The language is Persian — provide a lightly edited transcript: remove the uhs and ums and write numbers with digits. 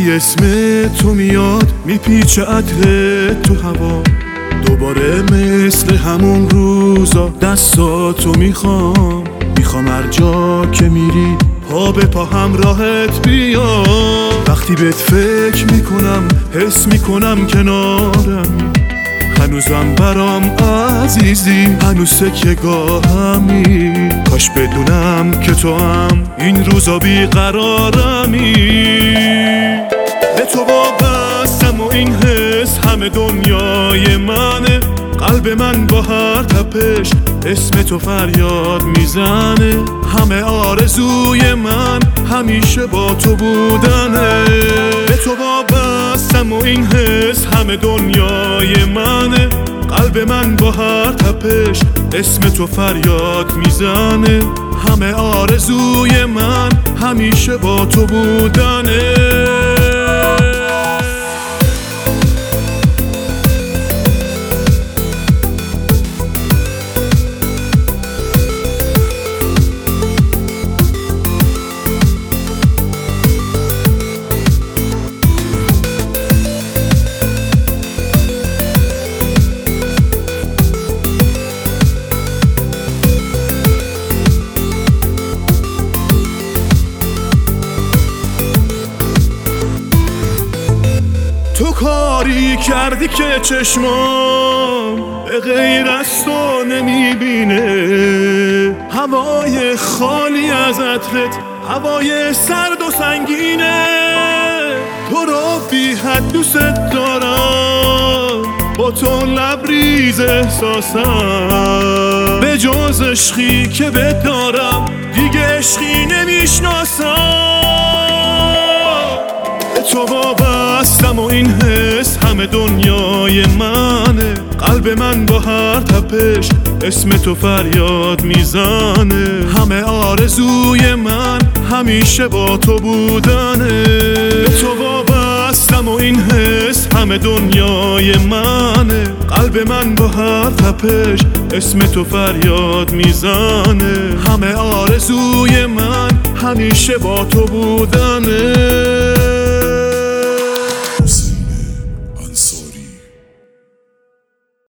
وقتی اسم تو میاد میپیچه عطر تو هوا، دوباره مثل همون روزا دستاتو میخوام هر جا که میری پا به پا همراهت بیام. وقتی بهت فکر میکنم حس میکنم کنارم، هنوزم برام عزیزی، هنوز سکه‌گاهمی. کاش بدونم که تو هم این روزا بیقرارمی. به تو وابستم و این حس همه دنیای منه. قلب من با هر تپش اسم تو فریاد میزنه. همه آرزوی من همیشه با تو بودنه. به تو وابستم و این حس همه دنیای منه. قلب من با هر تپش اسم تو فریاد میزنه. همه آرزوی من همیشه با تو بودنه. تو کاری کردی که چشمام به غیر از تو نمیبینه. هوای خالی از عطرت هوای سرد و سنگینه. تو رو بی حد دوست دارم، با تو لبریز احساسم. به جز عشقی که بهت دارم دیگه عشقی نمیشناسم. تو وابستم و این حس همه دنیای منه. قلب من با هر تپش اسم تو فریاد میزنه. همه آرزوی من همیشه با تو بودنه. تو وابستم و این حس همه دنیای منه. قلب من با هر تپش اسم تو فریاد میزنه. همه آرزوی من همیشه با تو بودنه.